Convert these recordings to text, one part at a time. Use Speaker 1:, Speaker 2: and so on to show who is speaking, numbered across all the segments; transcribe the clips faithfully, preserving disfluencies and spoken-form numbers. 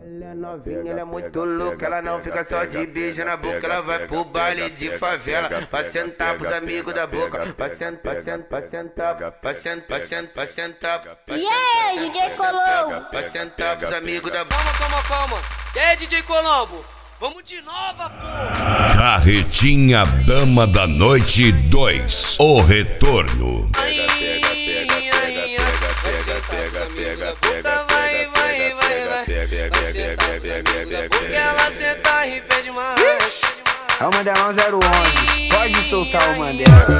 Speaker 1: Ela é novinha, ela é muito louca, ela não fica só de beijo na boca, ela vai pro baile de favela, pra sentar pros amigos da boca, pra sentar, pra sentar, pra sentar, pra sentar, pra sentar, pra sentar,
Speaker 2: e aí, D J Colombo?
Speaker 1: pra sentar pros amigos da boca.
Speaker 3: Calma, calma, calma. E aí, D J Colombo? Vamos de nova, porra!
Speaker 4: Carretinha Dama da Noite dois, o retorno.
Speaker 3: Aí, aí, aí, vai sentar pros amigos da boca, vai, vai, vai, vai. Vai sentar pros amigos da boca, ela senta e pede mais.
Speaker 5: É o Mandelão zero onze, pode soltar o Mandela.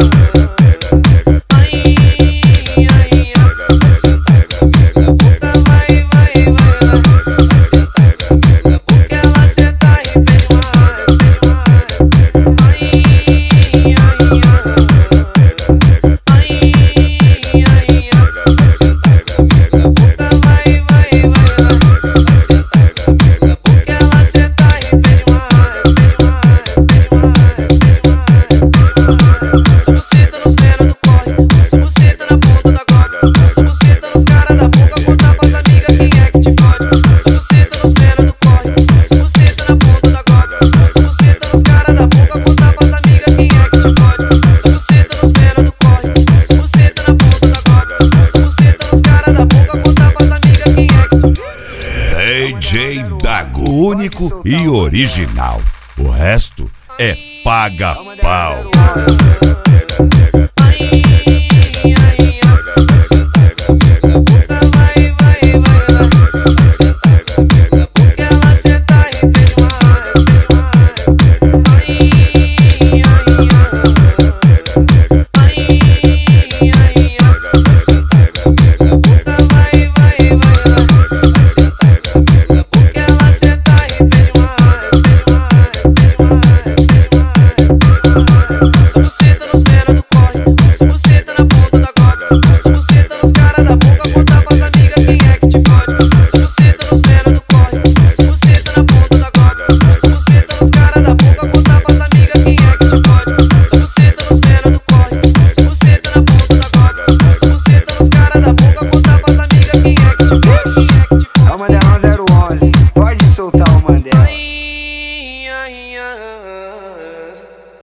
Speaker 4: D J Dago, único e original. O resto é paga-pau.
Speaker 2: Push.